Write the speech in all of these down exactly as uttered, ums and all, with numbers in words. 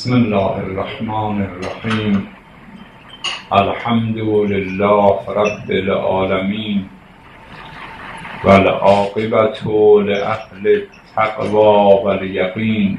بسم الله الرحمن الرحیم. الحمد لله رب العالمین والعاقبة لأهل التقوى والیقین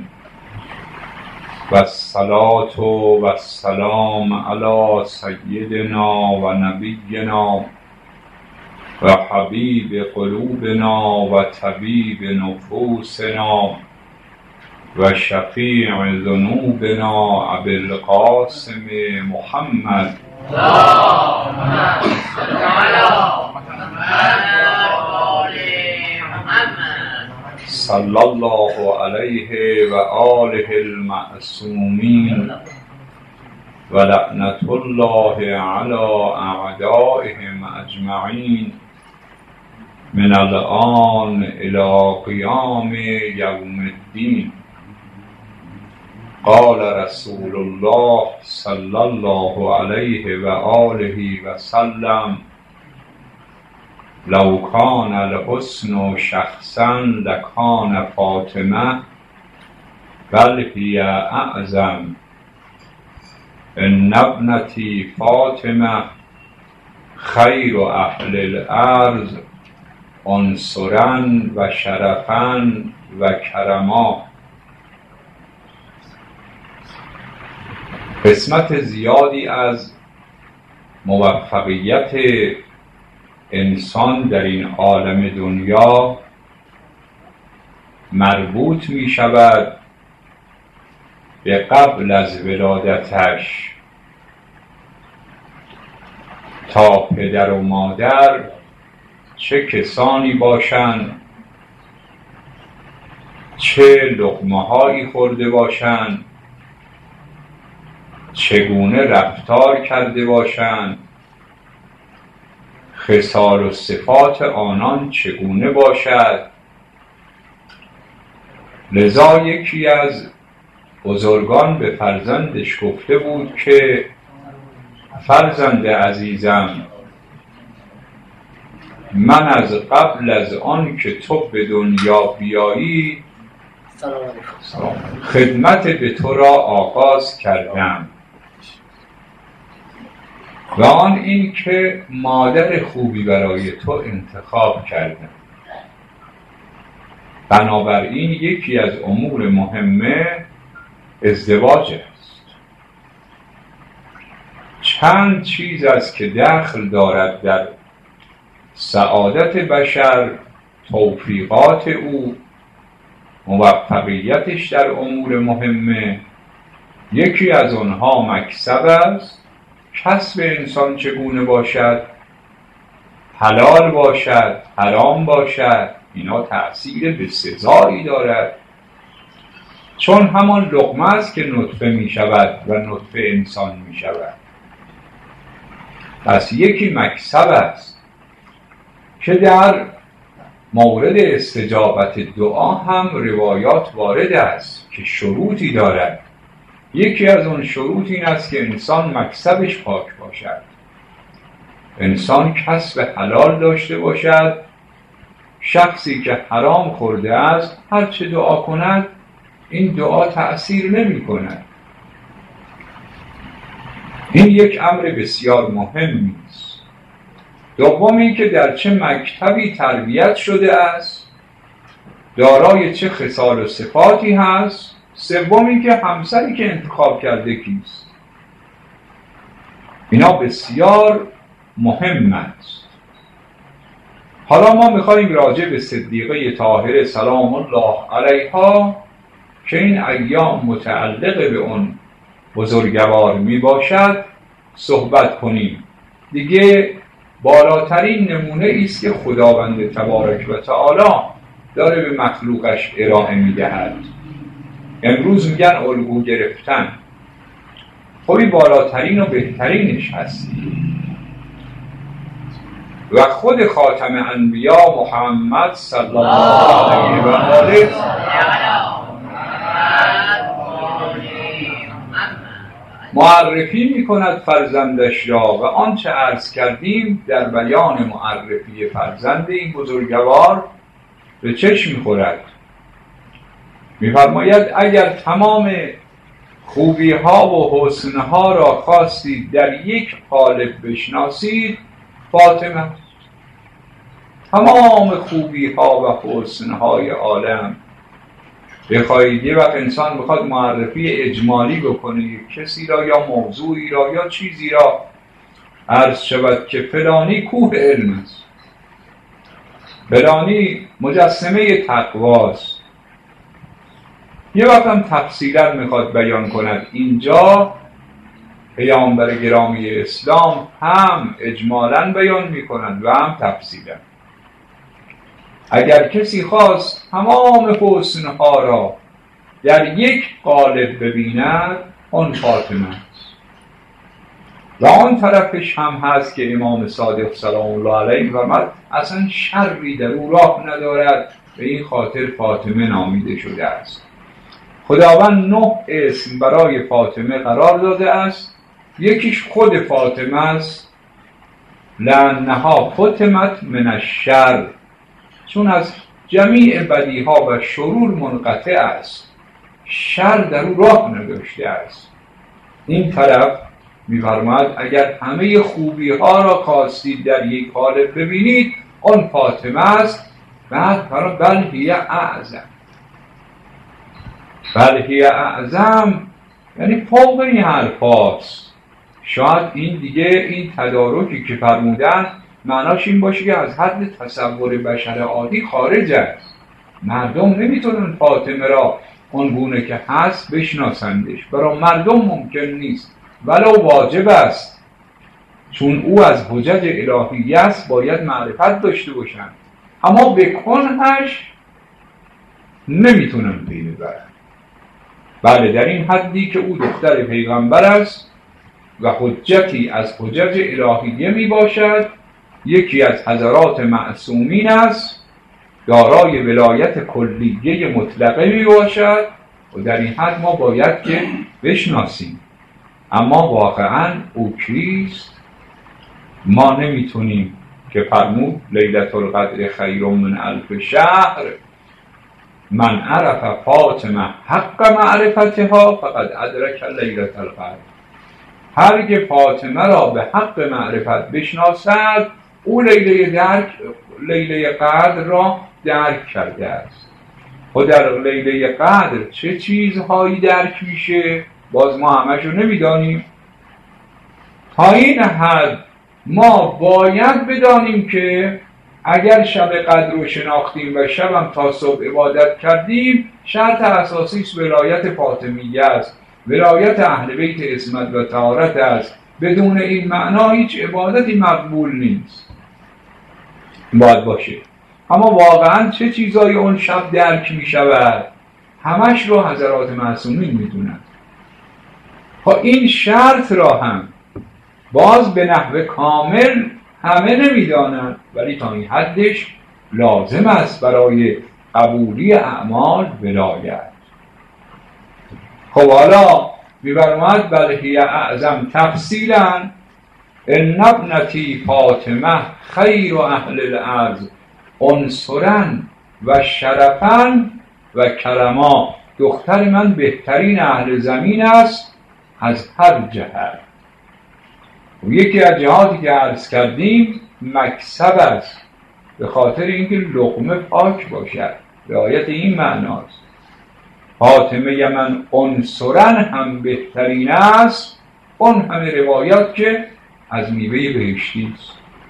والصلاة والسلام علی سیدنا و نبینا و حبیب قلوبنا و طبیب نفوسنا و شفیع ذنوبنا ابی القاسم محمد اللهم صل علی محمد و آل محمد صلی الله علیه و آله المعصومین و لعنت الله علی اعدائهم اجمعین من الآن الی قیام یوم الدین. قال رسول الله صلی الله علیه و آله و سلم: لو کان الحسن شخصا لکان فاطمه بل هی اعظم. ان ابنتی فاطمه خیر اهل الارض عنصرا و شرفا و کرما. قسمت زیادی از موفقیت انسان در این عالم دنیا مربوط می شود به قبل از ولادتش. تا پدر و مادر چه کسانی باشند، چه لقمه هایی خورده باشند، چگونه رفتار کرده باشند، خصال و صفات آنان چگونه باشد. لذا یکی از بزرگان به فرزندش گفته بود که فرزند عزیزم، من از قبل از آن که تو به دنیا بیایی خدمت به تو را آغاز کردم و آن این که مادر خوبی برای تو انتخاب کردم. بنابراین یکی از امور مهمه ازدواج است. چند چیز است که دخل دارد در سعادت بشر، توفیقات او، موفقیتش در امور مهمه. یکی از آنها مکسب است. کسب انسان چگونه باشد، حلال باشد، حرام باشد، اینا تأثیر بسزایی دارد. چون همان لقمه است که نطفه می شود و نطفه انسان می شود. پس یکی مکسب است که در مورد استجابت دعا هم روایات وارد است که شروطی دارد. یکی از اون شروط این است که انسان مکسبش پاک باشد، انسان کسب حلال داشته باشد. شخصی که حرام خورده است هر چه دعا کند این دعا تأثیر نمی کند. این یک امر بسیار مهمی است. دومی که در چه مکتبی تربیت شده است، دارای چه خصال و صفاتی هست. سومی که همسری که انتخاب کرده کیست. اینا بسیار مهم است. حالا ما میخواییم راجع به صدیقه طاهره سلام الله علیها که این ایام متعلق به اون بزرگوار می باشد صحبت کنیم. دیگه بالاترین نمونه ایست که خداوند تبارک و تعالی داره به مخلوقش ارائه می دهد. امروز میگن الگو گرفتن. خودی بالاترین و بهترینش هستی و خود خاتم انبیا محمد صلی الله علیه و آله معرفی میکند فرزندش را و آنچه عرض کردیم در بیان معرفی فرزند این بزرگوار به چشم میخورد. میفرماید اگر تمام خوبی ها و حسن ها را خواستید در یک قالب بشناسید، فاطمه. تمام خوبی ها و حسن های عالم بخواهید یه وقت انسان بخواد معرفی اجمالی بکنه یک کسی را یا موضوعی را یا چیزی را، عرض شود که فلانی کوه علم است، فلانی مجسمه تقواست، یه وقت هم تفصیلا میخواد بیان کند. اینجا پیامبر گرامی اسلام هم اجمالا بیان میکنند و هم تفصیلا. اگر کسی خواست تمام حسنها را در یک قالب ببیند، آن فاطمه است. و آن طرفش هم هست که امام صادق سلام الله علیه فرمود اصلا شری در او راه ندارد، به این خاطر فاطمه نامیده شده است. خداوند نه اسم برای فاطمه قرار داده است. یکیش خود فاطمه است، لأنها فتمت من الشر، چون از جمیع بدیها و شرور منقطع است، شر در او راه نداشته است. این طرف می‌فرماید اگر همه خوبی ها را خواستید در یک قالب ببینید، آن فاطمه است. بعد فرمود بل هی اعظم، بل هی اعظم یعنی فوق این حرف هاست. شاید این دیگه این تدارکی که فرمودن معناش این باشه که از حد تصور بشر عادی خارج است. مردم نمیتونن فاطمه را اون گونه که هست بشناسندش، برای مردم ممکن نیست، ولو واجب است، چون او از حجج الهی است، باید معرفت داشته باشند، اما به کنهش نمیتونن پی ببرن. بله، در این حدی که او دختر پیغمبر است و حجتی از حجج الهیه می باشد، یکی از حضرات معصومین است، دارای ولایت کلیه مطلقه می باشد و در این حد ما باید که بشناسیم. اما واقعا او کیست ما نمیتونیم، که فرمود لیلة القدر خیر من الف شهر، من عرف فاطمه حق معرفتها فقد ادرک لیلة القدر. هر که فاطمه را به حق معرفت بشناسد، او لیله درک لیله قدر را درک کرده است. و در لیله قدر چه چیزهایی درک میشه باز ما همشو نمیدانیم. تا این حد ما باید بدانیم که اگر شب قدر رو شناختیم و شبم تا صبح عبادت کردیم، شرط اساسی ولایت فاطمیه است، ولایت اهل بیت عصمت و طهارت است. بدون این معنا هیچ عبادتی مقبول نیست، باید باشه. اما واقعا چه چیزایی اون شب درک می شود، همش رو حضرات معصومین می دونند. خب این شرط را هم باز به نحو کامل همه نمی دانند، ولی تا این حدش لازم است برای قبولی اعمال ولایت. خب حالا می‌فرماید بل هی اعظم تفصیلا ان ابنتی فاطمه خیر اهل الارض عنصرا و شرفا و کرما. دختر من بهترین اهل زمین است از هر جهت. و یکی از جهاتی که عرض کردیم مکسب است، به خاطر اینکه لقمه پاک باشد، رعایت این معناست. فاطمه من عنصرا هم بهترین است، اون همه روایات که از میوه بهشتی است،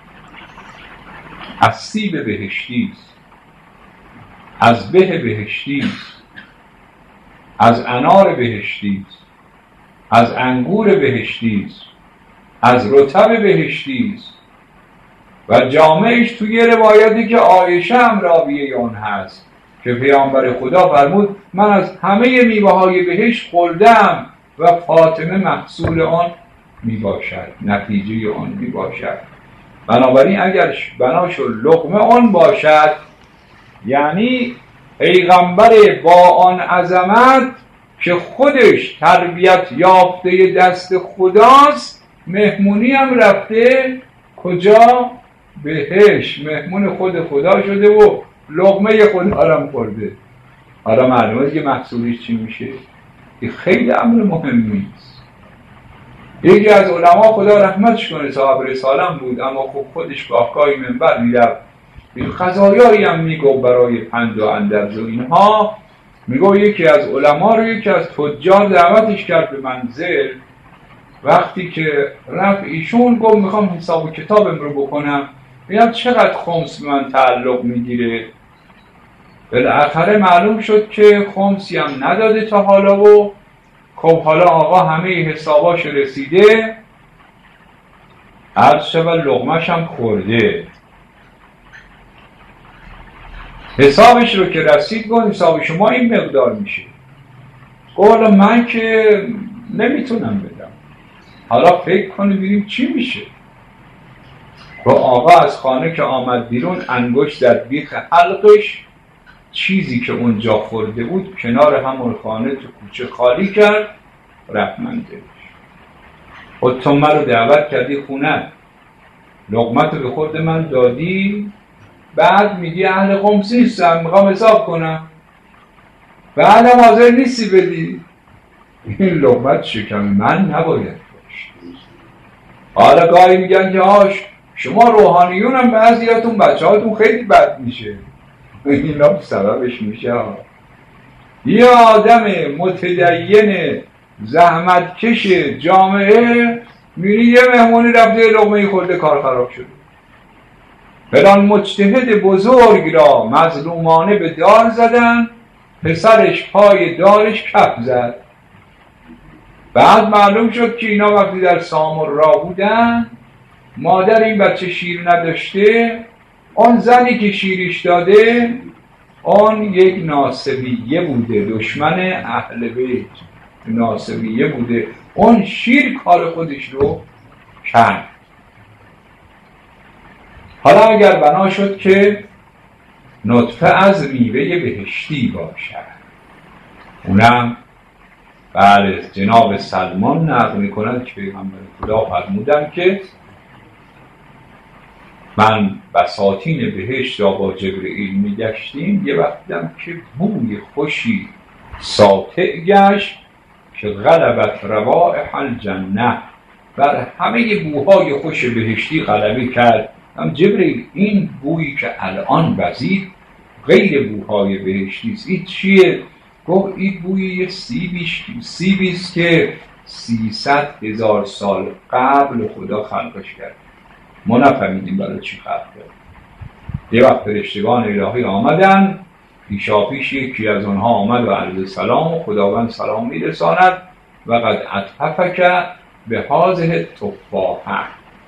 از سیب بهشتی است، از به بهشتی است، از انار بهشتی است، از انگور بهشتی است، از رطب بهشتی است. و جامعش توی روایتی که عایشه هم راویه اون هست که پیامبر خدا فرمود من از همه میوه های بهشت خوردم و فاطمه محصول آن می باشد، نتیجه آن می باشد. بنابراین اگر بناش لقمه آن باشد، یعنی پیغمبر با آن عظمت که خودش تربیت یافته دست خداست، مهمونی هم رفته کجا؟ بهش مهمون خود خدا شده و لقمه خدا هم خورده. حالا معلومه که محصولش چی میشه؟ این خیلی امر مهمی است. یکی از علما خدا رحمتش کنه صاحب رسالم بود، اما خب خودش گاهگاهی منبر میرفت این قضایایی هم میگو برای پند و اندرز و اینها. میگو یکی از علما رو یکی از تجار دعوتش کرد به منزل. وقتی که رفت ایشون گفت میخوام حساب و کتابم رو بکنم ببینم چقدر خمس به من تعلق میگیره. بالاخره معلوم شد که خمسی هم نداده تا حالا و خب حالا آقا همه حساباش رسیده، عرض شود لقمش هم خورده. حسابش رو که رسید گفت حساب شما این مقدار میشه. گفت من که نمیتونم بدم، حالا فکر کنی ببینیم چی میشه. و آقا از خانه که آمد بیرون انگشت در بیخ حلقش، چیزی که اونجا خورده بود کنار همون خانه تو کوچه خالی کرد، رفت منزلش. خود تو من رو دعوت کردی خونه، لقمت رو به خورد من دادی، بعد میگی اهل خمس نیستم میخوام حساب کنم، بعدم حاضر نیستی بدی. این لقمت شکم من نباید باشه. حالا گاهی میگن که هاش شما روحانیون هم بعضیاتون بچه هاتون خیلی بد میشه، اینا سببش میشه. یه آدم متدین زحمتکش جامعه میری یه مهمونی رفته لقمه خورده کار خراب شده. فلان مجتهد بزرگ را مظلومانه به دار زدن، پسرش پای دارش کف زد. بعد معلوم شد که اینا وقتی در سامرا بودن مادر این بچه شیر نداشته، آن زنی که شیرش داده آن یک ناصبیه بوده، دشمن اهل بیت ناصبیه بوده، اون شیر کار خودش رو کرد. حالا اگر بنا شد که نطفه از میوه بهشتی باشد، اونم بله جناب سلمان نقل می‌کند که پیغمبر خدا فرمودند که من بساطین بهشت را با جبرئیل میگشتیم، یه وقتم که بوی خوشی ساطع گشت که غلبت روائح الجنه، بر همه بوهای خوش بهشتی غلبه کرد. هم جبرئیل این بویی که الان وزید غیر بوهای بهشتی است. این چیه؟ گفت این بوی یه سیبی است که سیصد هزار سال قبل خدا خلقش کرد، ما نفهمیدیم برای چی خلق کرد. یه وقت فرشتگان الهی آمدن، پیشا پیش یکی از آنها آمد و عرض سلام و خداوند سلام میرساند و قد اطففک به هذه تفاحه،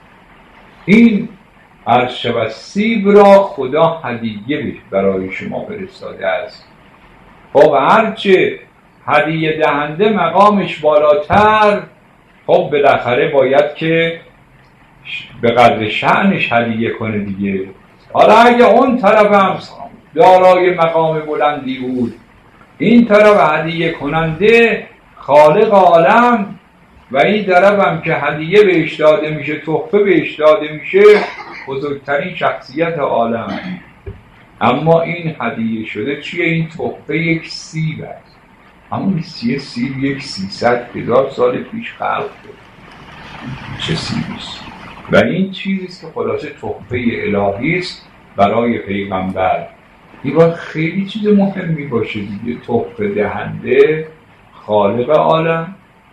این عرض شود سیب را خدا هدیه برای شما فرستاده است. خب هرچه هدیه دهنده مقامش بالاتر، خب بالاخره باید که به قدر شأنش هدیه کنه دیگه. حالا اگه اون طرف هم دارای مقام بلندی بود، این طرف هدیه کننده خالق عالم و این طرف هم که هدیه بهش داده میشه، تحفه بهش داده میشه، بزرگترین شخصیت عالم. اما این هدیه شده چیه؟ این تحفه یک سیب است. همون سی سیب یک سیصد هزار سال پیش خلق شد. چه سیبی است؟ و این چیزی است که خلاصه تحفه الهی است برای پیغمبر. این باید خیلی چیز مهمی باشه دیگه. تحفه دهنده خالق عالم،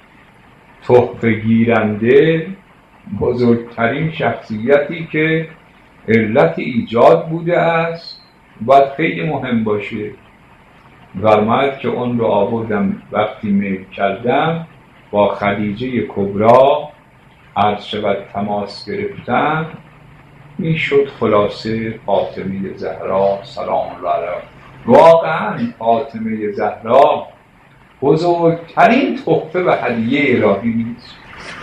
تحفه گیرنده بزرگترین شخصیتی که علت ایجاد بوده است، باید خیلی مهم باشه. فرماید که اون رو آوردم وقتی میل کردم با خدیجه کبرا عرض شود تماس گرفتم، این شد خلاصه فاطمه زهرا سلام الله علیها. واقعا فاطمه زهرا بزرگترین تحفه و هدیه الهی نیست،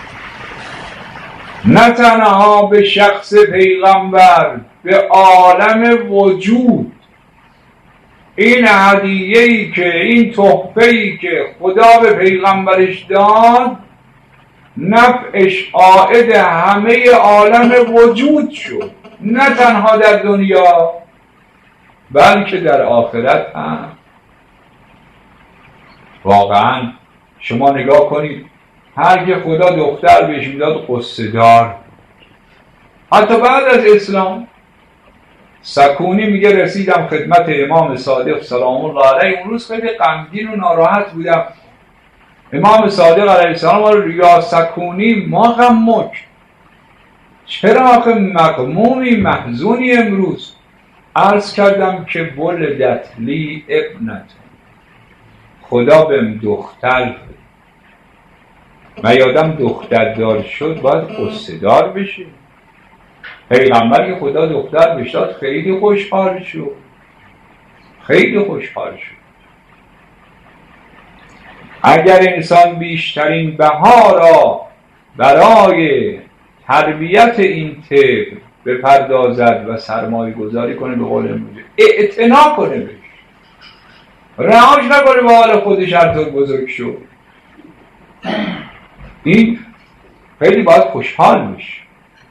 نه تنها به شخص پیغمبر، به عالم وجود. این هدیه‌ای که این تحفه‌ای که خدا به پیغمبرش داد نفعش عائد همه عالم وجود شد، نه تنها در دنیا بلکه در آخرت هم. واقعا شما نگاه کنید هر که خدا دختر بهش میداد قصه دار. حتی بعد از اسلام سکونی میگه رسیدم خدمت امام صادق سلام الله علیه، اون روز خیلی غمگین و ناراحت بودم. امام صادق علیه السلام رو یا سکونی ما غمک، چرا آخه مغمومی محزونی امروز؟ عرض کردم که ولدت لی ابنت، خدا بهم دختر، من یادم دختر دار شد باید قصه دار بشه. پیغمبر که خدا دختر بشاد خیلی خوشحال شد، خیلی خوشحال شد. اگر انسان بیشترین بها را برای تربیت این طفل بپردازد و سرمایه گذاری کنه، به قول امروزی اعتنا کنه بهش، رهاش نکنه به حال خودش هر طور بزرگ شد، این خیلی باید خوشحال بشه.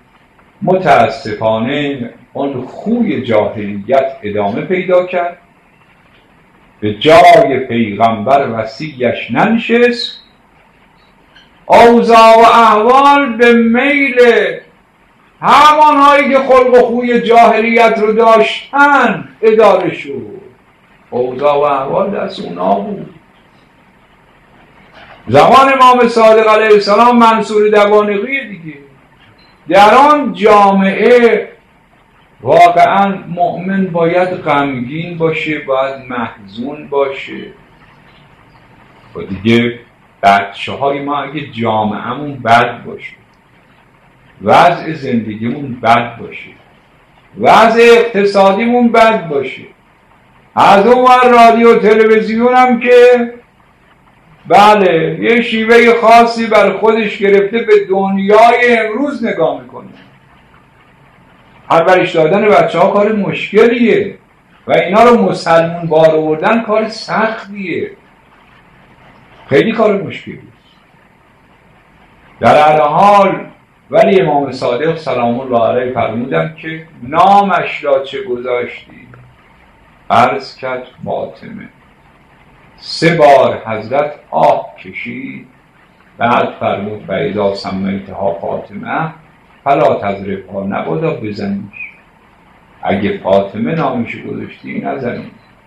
متاسفانه اون خوی جاهلیت ادامه پیدا کرد، به جای پیغمبر وصیش ننشست، اوضاع و احوال به میل همانهایی که خلق و خوی جاهلیت رو داشتن اداره شد. اوضاع و احوال دست اونا بود. زمان امام صادق علیه السلام منصور دوانقی دیگه، در آن جامعه واقعا مؤمن باید غمگین باشه، باید محزون باشه. و دیگه بچه های ما اگه جامعهمون بد باشه، وضع زندگیمون بد باشه، وضع اقتصادیمون بد باشه، از اون ور رادیو تلویزیون هم که بله یه شیوه خاصی بر خودش گرفته به دنیای امروز نگاه میکنه. پرورش دادن بچه ها کار مشکلیه و اینا رو مسلمون بار آوردن کار سختیه، خیلی کار مشکلیه. در هر حال ولی امام صادق سلام الله علیه فرمودن که نامش را چه گذاشتی؟ عرض کرد فاطمه. سه بار حضرت آه کشید، بعد فرمود و اذا سمیتها فاطمه فلا تضربها، نبادا بزنیش، اگه فاطمه نامش گذاشتی نزنیش.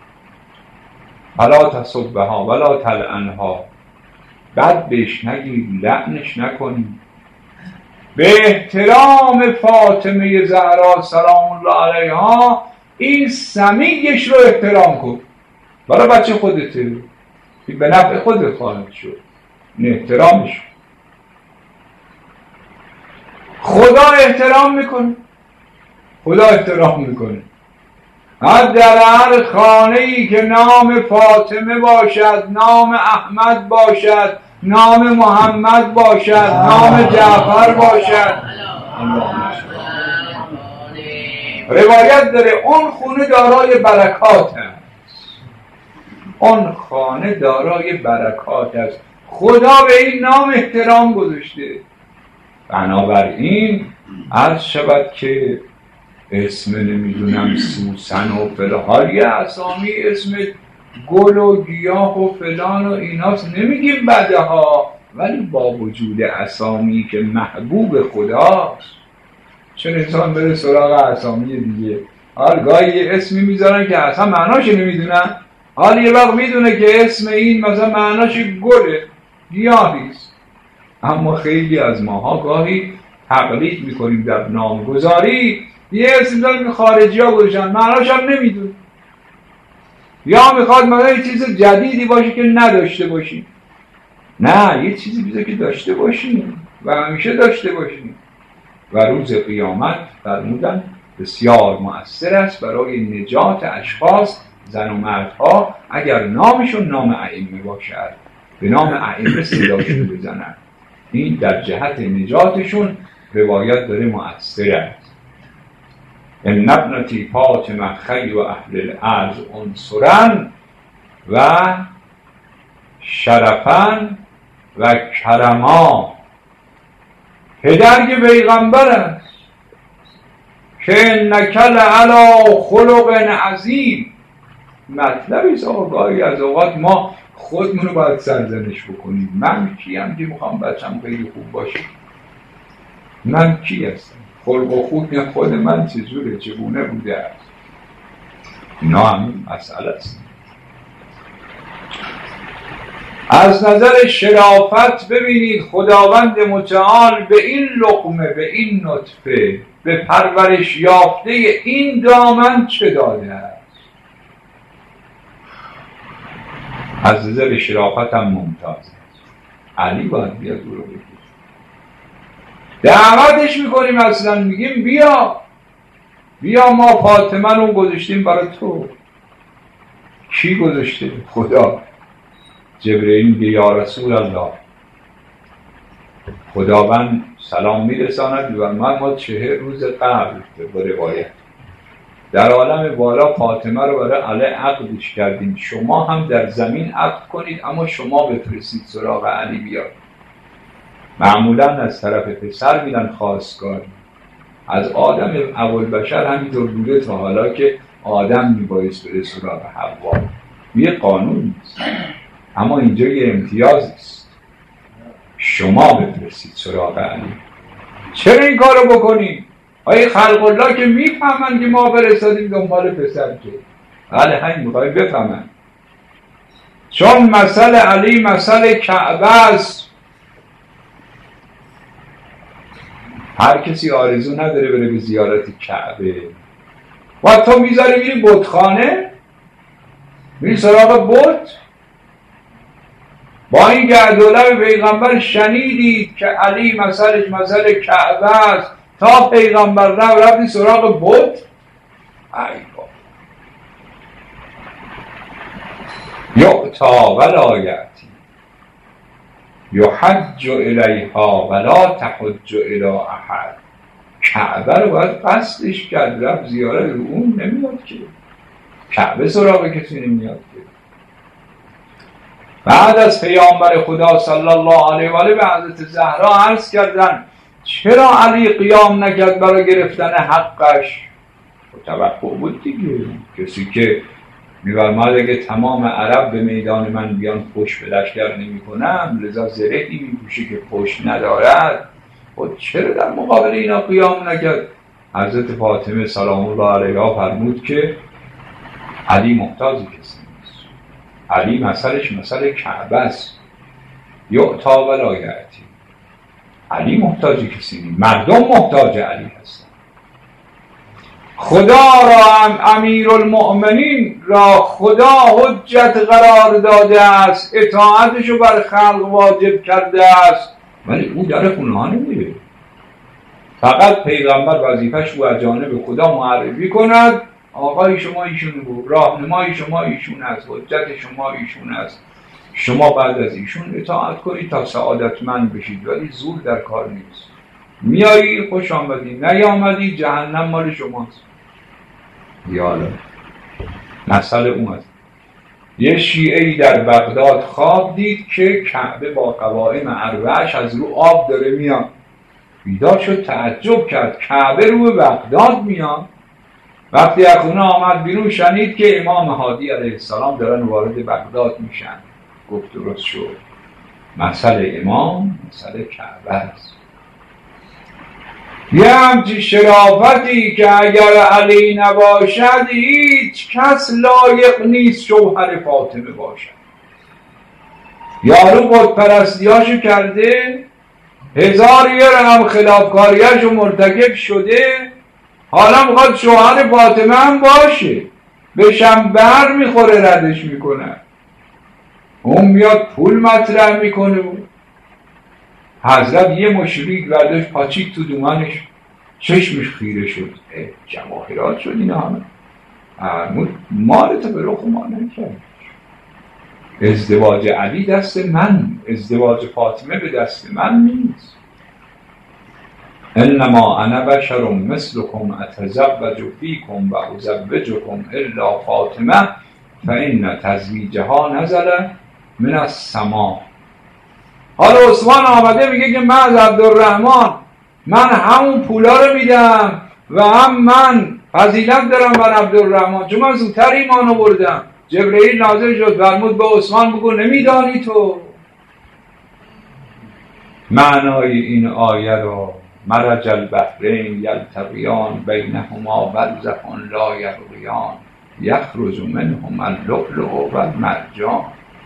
فلا تسبها ولا تلعنها، بعد بهش نگی، لعنش نکنی. به احترام فاطمه زهرا سلام الله علیها این سمیش رو احترام کن. برای بچه خودته، به نفع خودت خواهد شد، این احترامش. خدا احترام میکنه، خدا احترام میکنه. در هر خانه ای که نام فاطمه باشد، نام احمد باشد، نام محمد باشد، نام جعفر باشد، روایت داره اون خونه دارای برکات است، اون خانه دارای برکات است. خدا به این نام احترام گذاشته. بنابراین عرض شود که اسم نمیدونم سوسن و فلان، یه اسامی اسم گل و گیاه و فلان و ایناست، نمیگیم بدها، ولی با وجود اسامی که محبوب خداست، چون انسان بره سراغ اسامی دیگه. حال گاهی یه اسمی میذارن که اصلا معناش نمیدونن، حال یه وقت میدونه که اسم این مثلا معناش گله، گیاهیست، اما خیلی از ماها گاهی تقلید میکنیم در نامگذاری، یه اسم داریم که خارجی ها گذاشتن معناش هم نمیدونه، یا میخواد مثلا یه چیز جدیدی باشه که نداشته باشیم. نه، یه چیزی بیده که داشته باشیم و همیشه داشته باشیم. و روز قیامت فرمودن بسیار مؤثر است برای نجات اشخاص، زن و مردها، اگر نامشون نام ائمه باشد، به نام ائمه صداشون بزنن. این در جهت نجاتشون روایت داره مؤثر است. ان ابنتی فاطمه خیر و اهل الارض عنصرا و شرفا و کرما. پدر که پیغمبر است که انک لعلی خلق عظیم. مطلبی است آقایی از اوقات ما خودمون رو باید سرزنش بکنیم. من کیم که میخوام بچم خیلی خوب باشه؟ من کی هستم؟ خلق و خوب خود من چجوره، چگونه بوده است؟ اینا همین مسئله است. از نظر شرافت ببینید خداوند متعال به این لقمه، به این نطفه، به پرورش یافته این دامن چه داده است. از نظر شرافت هم ممتاز است. علی باید بیاد او رو بگیر. دعوتش میکنیم، اصلا میگیم بیا بیا ما فاطمه رو گذاشتیم برای تو. کی گذاشته؟ خدا. جبرئیل میگه یا رسول الله، خداوند سلام میرساند و من ما چهر روز قبل به روایت در عالم بالا فاطمه رو برای علی عقدش کردیم، شما هم در زمین عقد کنید اما شما بفرستید سراغ علی بیاد. معمولا از طرف پسر میرن خواستگار، از آدم اول بشر همینطور بوده تا حالا که آدم میبایست بره سراغ حوا. یه قانون نیست، اما اینجا یه امتیاز است، شما بفرستید سراغ علی. چرا این کارو بکنیم؟ آیا خلق الله که میفهمن که ما فرستادیم دنبال پسر که؟ بله همین میخوایی بفهمن، چون مسئله علی مسئله کعبه است. هر کسی آرزو نداره بره به زیارت کعبه. و تو میذاری میری بتخانه، میری سراغ بت. با این گردولب پیغمبر شنیدید که علی مسئلش مسئله کعبه است، تا پیغمبر رو رفتی سراغ بت. ای بابا یعطا ولا یأتی یحج الیها ولا تحج الی احد. کعبه رو باید قصدش کرد، رفت زیارت رو اون نمیاد که. کعبه سراغ کسی نمیاد که. بعد از پیامبر خدا صلی الله علیه و آله به حضرت زهرا عرض کردن چرا علی قیام نکرد برای گرفتن حقش؟ توقع بود دیگه، کسی که می‌فرماد اگه تمام عرب به میدان من بیان پشت به لشکر نمی کنم، لذا زرهی میپوشه که پشت ندارد. و چرا در مقابل اینا قیام نکرد؟ حضرت فاطمه سلام الله علیها فرمود که علی محتاج کسی نیست، علی مسئلش مسئله کعبه است. یعطا ولا یأتی، علی محتاج کسی نیست، مردم محتاج علی هستن. خدا را هم امیر المؤمنین را خدا حجت قرار داده است، اطاعتشو بر خلق واجب کرده است، ولی او در خونه ها نمیره. فقط پیغمبر وظیفه‌ش او از جانب خدا معرفی کند آقای شما ایشون بود، راهنمای شما ایشون است، حجت شما ایشون است، شما بعد از ایشون اطاعت کنید تا سعادتمند بشید، ولی زور در کار نیست. میایی خوش آمدی، نیامدی جهنم مال شماست. یالا مسئله اون است. یه شیعه‌ای در بغداد خواب دید که کعبه با قوائم اربعش از رو آب داره میاد. بیدار شد، تعجب کرد، کعبه رو به بغداد میاد. وقتی از خونه آمد بیرون شنید که امام هادی علیه السلام دارن وارد بغداد میشن. گفت درست شد، مسئله امام مسئله کعبه است. یه همچی شرافتی که اگر علی نباشد هیچ کس لایق نیست شوهر فاطمه باشد. یارو بت پرستیاشو کرده، هزار یه رقم خلافکاریاشو مرتکب شده، حالا میخواد شوهر فاطمه هم باشه، بشم بر میخوره ردش میکنه. اون میاد پول مطرح میکنه. حضرت یه مشریک برداشت پاچید تو دومنش، چشمش خیره شد، جواهرات شد اینا همه. فرمود مالتو به رخ ما نکرد. ازدواج علی دست من، ازدواج فاطمه به دست من نیست. انما انا بشر مثلكم اتزوج فيكم و ازوجكم الا فاطمه فان تزویجها نزل من السماء. حالا عثمان آمده میگه که من از عبدالرحمن من همون پولا رو میدم و هم من فضیلت دارم بر عبدالرحمن، چون من زودتر ایمان آوردم. جبرئیل نازل شد فرمود به عثمان بگو نمیدانی تو معنای این آیه رو؟ مرج البحرین یلتقیان بینهما برزخ لا یبغیان یخرج منهما اللؤلؤ والمرجان.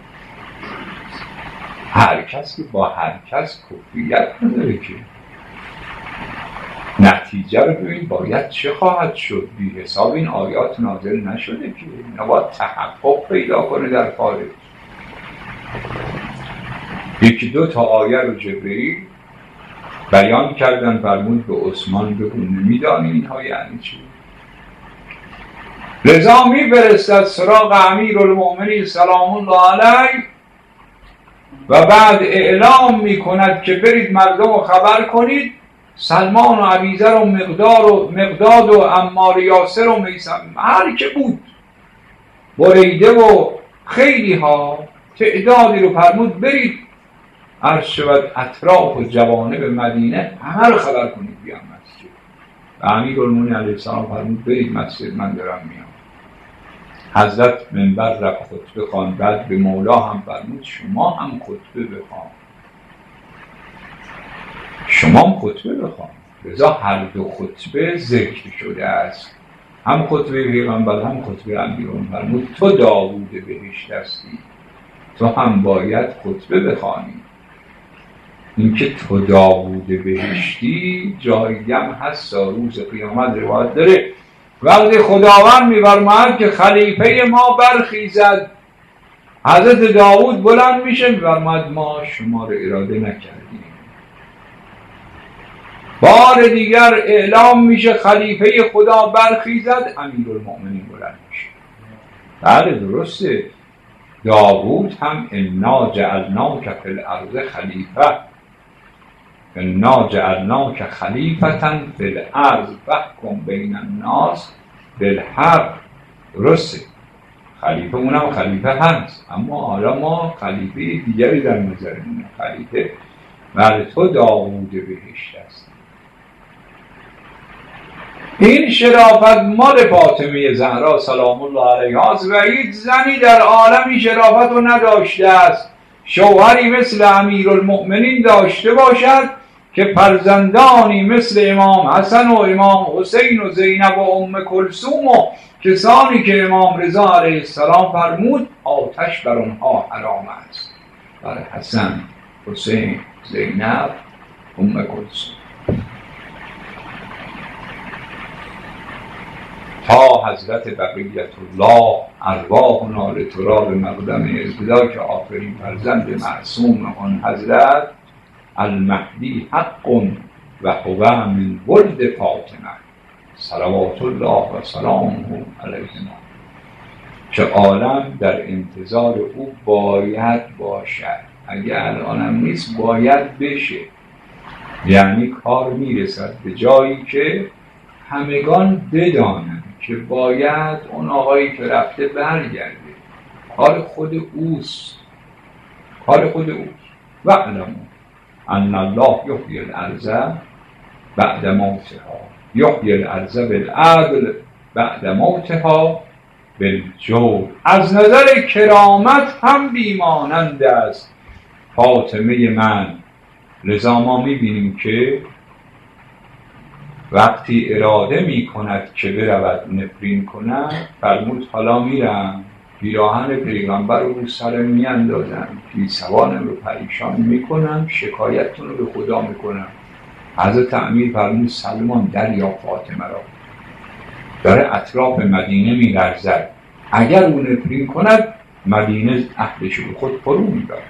هر کس که با هر کس کفریت نداره که نتیجه رو ببین باید چه خواهد شد. بی حساب این آیات نازل نشده که اینا باید تحقق پیدا کنه در خارج. یکی دو تا آیه رو جبرئیل بیان کردن فرمود به عثمان بگو نمیدانی اینها یعنی چی. لذا میفرستد سراغ امیرالمؤمنین سلام الله علیه و بعد اعلام میکند که برید مردم رو خبر کنید سلمان و عبیذر و مقدار و مقداد و عمار یاسر و میثم هر که بود بریده و خیلی ها تعدادی رو فرمود برید عرض شود اطراف و جوانب مدینه همه رو خبر کنید بیان مسجد. و امیرالمؤمنین علیه السلام فرمود برید مسجد من دارم میام. حضرت منبر رفت خطبه خوان بعد به مولا هم فرمود شما هم خطبه بخوان شما هم خطبه بخوان. لذا هر دو خطبه ذکر شده است، هم خطبه پیغمبر هم خطبه امیرالمؤمنین. فرمود تو داوود بهشت هستی تو هم باید خطبه بخوانی. اینکه تو داوود بهشتی جایی هم هست روز قیامت روایت داره وقتی خداوند می‌فرماید که خلیفه ما برخیزد حضرت داوود بلند میشه می‌فرماید ما شما رو اراده نکردیم. بار دیگر اعلام میشه خلیفه خدا برخیزد امیرالمؤمنین بلند میشه. بله درسته داوود هم انا جعلناک فی الارض خلیفه انا جعلناک خلیفة فی الارض فاحکم بین الناس بالحق. درسته خلیفه اونم خلیفه هست اما حالا ما خلیفه دیگری در نظرمونه. خلیفه بله تو داوود بهشت است. این شرافت مال فاطمه زهرا سلام الله علیها است و هیچ زنی در عالمی شرافت رو نداشته است شوهری مثل امیرالمؤمنین داشته باشد که فرزندانی مثل امام حسن و امام حسین و زینب و ام کلثوم و کسانی که امام رضا علیه السلام فرمود آتش بر آنها حرام است. برای حسن، حسین، زینب، ام کلثوم تا حضرت بقیت الله ارواحنا لتراب مقدم ازددا که آخرین فرزند معصوم آن حضرت المهدی حق و هو من ولد فاطمه صلوات الله و سلامه علیه که عالم در انتظار او باید باشد. اگه الانم نیست باید بشه. یعنی کار میرسد به جایی که همگان بدانند که باید اون آقایی که رفته برگرده. کار خود اوست کار خود اوست و علمو ان الله یحیی الارض بعد موتها یحیی الارض بالعدل بعد موتها بالجور. از نظر کرامت هم بیمانند است فاطمه من. لذا ما میبینیم که وقتی اراده می کند که برود نفرین کند فرمود حالا میرم پیراهن پیغمبر رو سر می اندازم پیسوانم رو پریشان می کنم شکایتتون رو به خدا می کنم. حضرت امیر فرمود سلمان دریا فاطمه را داره اطراف مدینه می لرزد اگر اون نفرین کند مدینه اهلش به خود فرو می برد.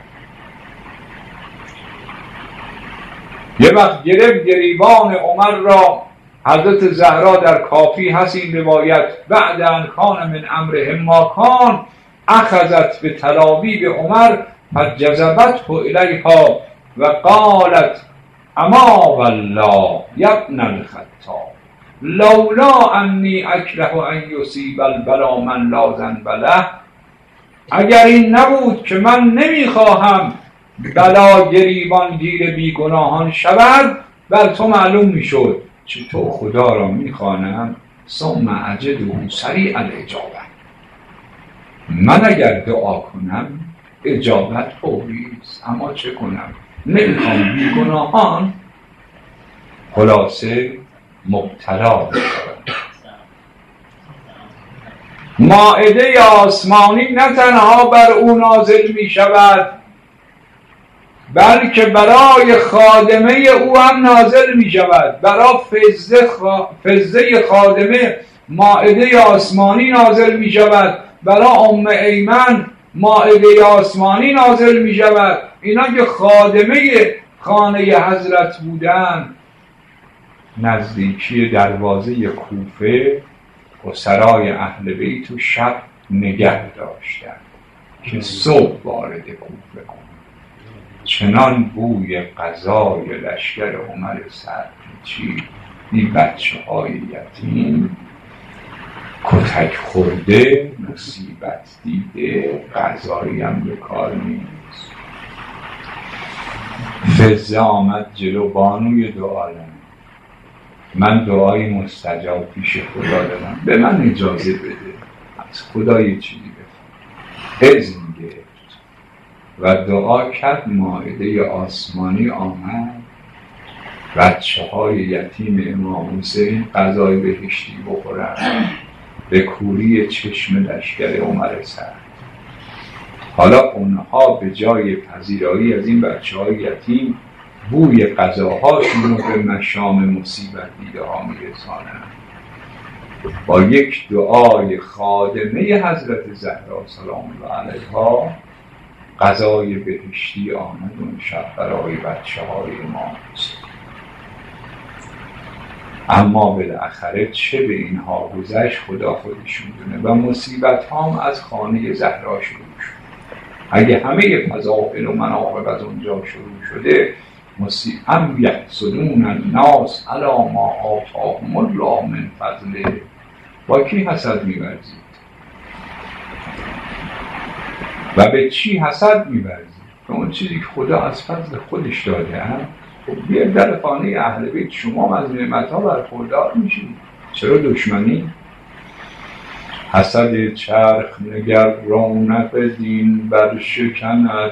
یه وقت گرفت گریبان عمر را حضرت زهرا در کافی هست این روایت بعد ان کان من امرهم ما کان اخذت به تلاویب عمر فجذبته الیها و قالت اما والله یبن الخطاب لولا انی اکره ان یصیب البلا من لا ذنب له. اگر این نبود که من نمیخواهم بلا گریبان گیر بیگناهان شود بر تو معلوم میشد چطور خدا را میخوانم ثم اجده سریع الاجابه. من اگر دعا کنم اجابت فوریست، اما چه کنم؟ نمیخوام بیگناهان خلاصه مبتلا بشوند. مائده آسمانی نه تنها بر او نازل می شود، بلکه برای خادمه او هم نازل می شود. برای فزه, خا... فزه خادمه مائده آسمانی نازل می شود، برای ام ایمن مائده آسمانی نازل می شود. اینا که خادمه خانه حضرت بودن، نزدیکی دروازه کوفه و سرای اهل بیت و شب نگه داشتن که صبح وارد کوفه کنند. چنان بوی غذای لشکر عمر سعد چی این بچه های یتیم کتک خورده، مصیبت دیده، غذایی هم به کار نیست. فزه آمد جلو بانوی دو عالم، من دعای مستجاب پیش خدا دارم، به من اجازه بده از خدا یه چیزی بفرم. اذن گرفت و دعا کرد. مائده آسمانی آمد، بچه های یتیم امام حسین غذای بهشتی بخورن به کوری چشم لشکر عمر سعد. حالا اونها به جای پذیرایی از این بچه های یتیم بوی غذاهاشون رو به مشام مصیبت دیده ها میرسانند. با یک دعای خادمه حضرت زهرا سلام الله علیها غذای بهشتی آمد اون شب برای بچه های امام حسین. اما بالاخره چه به اینها گذشت خدا خودشون دونه و مصیبت هم از خانه زهرا شروع شد. اگه همه فضائل و مناقب از اونجا شروع شده، ام یحسدون الناس علی ما آتاهم الله من فضله، با کی حسد می‌ورزید و به چی حسد می‌ورزید؟ به اون چیزی که خدا از فضل خودش داده هم. خب بیاید در خانه اهل بیت شما از نعمت‌ها برخوردار میشید، چرا دشمنی؟ حسد چرخ نگر رونق دین بر شکند،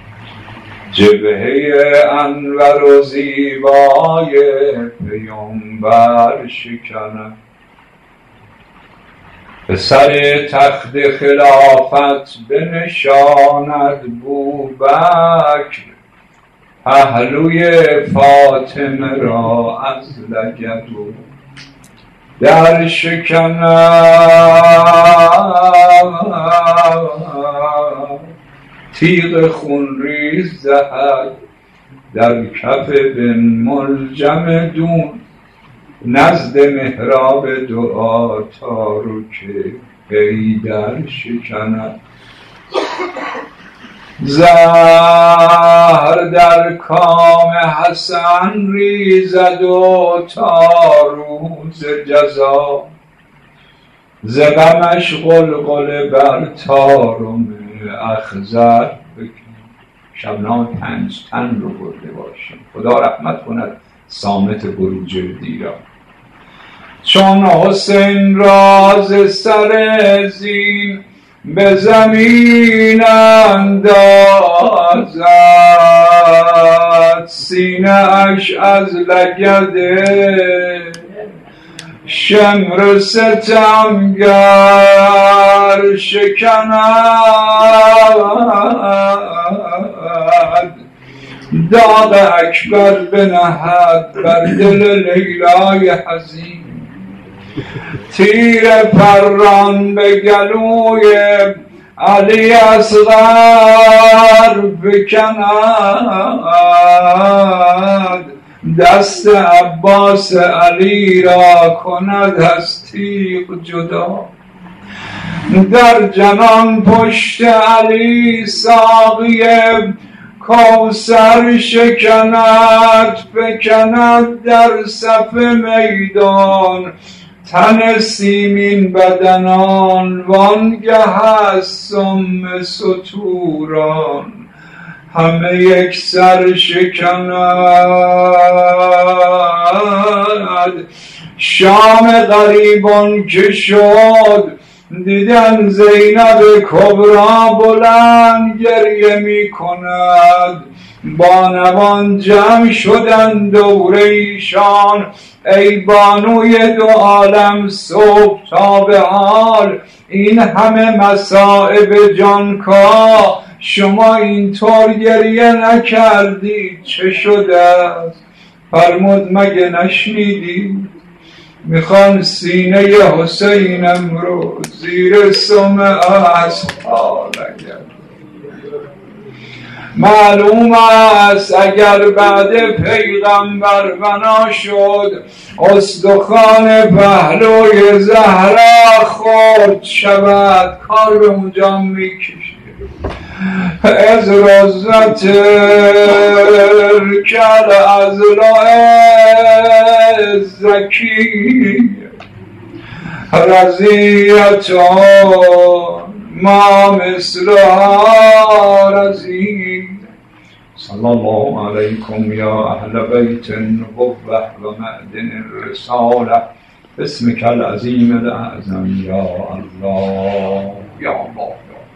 جبهه انور و زیبای پیامبر شکند. به سر تخت خلافت بنشاند بوبکر، پهلوی فاطمه را از لگدو در شکند. تیغ خونریز زهد در کف بن ملجم دون، نزد محراب دعا تا رو که حیدر شکند. زهر در کام حسن ریزد و تا روز جزا، ز غمش غلغله بر طارم اخضر بکن. شبنام پنج تن رو برده باشیم، خدا رحمت کند صامت بروج دیرا. چون حسین راز سر زین به زمین اندازد، سینه اش از لگد شمر ستمگر شکند. داغ اکبر بنهد بر دل لیلای حزین، تیر پران به گلوی علی اصغر بکند. دست عباس علی را کند از تیغ جدا، در جنان پشت علی ساقی کوثر شکند. فکند در صف میدان تن سیمین بدنان، وانگه از سم ستوران همه یک سر شکند. شام غریبان که شد دیدن زینب کبرا بلند گریه می کند، بانوان جمع شدن دور ایشان، ای بانوی دو عالم صبح تا به حال، این همه مصائب جانکا شما اینطور گریه نکردید چه شده است؟ فرمود مگه نشنیدید میخوان سینه حسینم رو زیر سم اصحاب اگر معلوم است اگر بعد پیغمبر بنا شد استخوان پهلوی زهرا خرد شود، کار به اونجا میکشه. از رزت کل از لاه زکی رضیت ما مثلها رضی. صلی الله علیکم یا اهل بیت النبوة و معدن الرساله باسمک العظیم الاعظم یا الله یا الله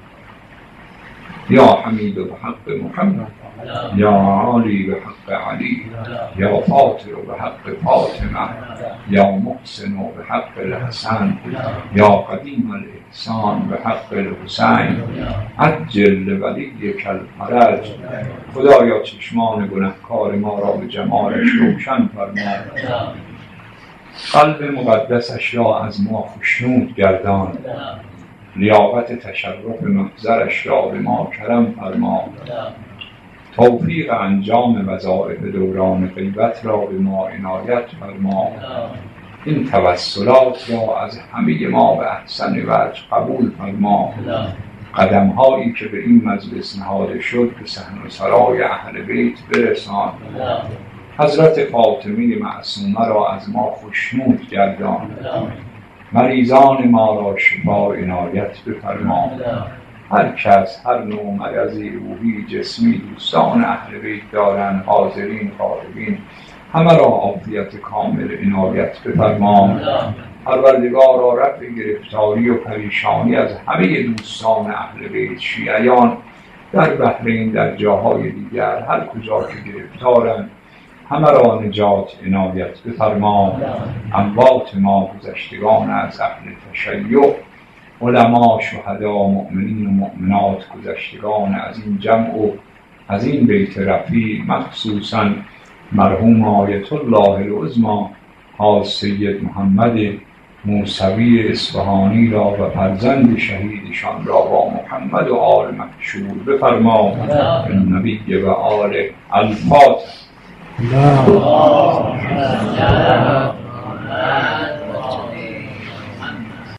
یا حمید بحق محمد یا عالی بحق علی یا فاطر بحق فاطمه یا محسن بحق الحسن یا قدیم الاحسان بحق الحسین عجل ولیک الفرج. خدایا چشمان گنهکار ما را به جمالش روشن فرما، قلب مقدسش را از ما خشنود گردان، لیاقت تشرف محضرش را به ما کرم فرما، توفیق انجام وظایف دوران غیبت را به ما عنایت فرما، این توسلات را از همه ما به احسن وجه قبول فرما، قدم هایی که به این مجلس نهاده شد به صحن سرای اهل بیت برسان، حضرت فاطمه معصومه را از ما خشنود گردان، مریضان ما را شفا عنایت بفرما، هر کس هر نوع مرضی روحی جسمی دوستان اهل بیت دارن، حاضرین غایبین همه را عافیت کامل عنایت بفرما. پروردگارا رفع گرفتاری و پریشانی از همه دوستان اهل بیت شیعیان در بحرین در جاهای دیگر هر کجا که گرفتارن همه را نجات عنایت بفرما. اموات ما گذشتگان از اهل تشیع، علما، شهدا، مؤمنین و مؤمنات گذشتگان از این جمع و از این بیت رفیع، مخصوصا مرحوم آیت الله العظمی حاج سید محمد موسوی اصفهانی را و فرزند شهیدشان را با محمد و آل مشهور بفرما. النبی و آل الفاتح.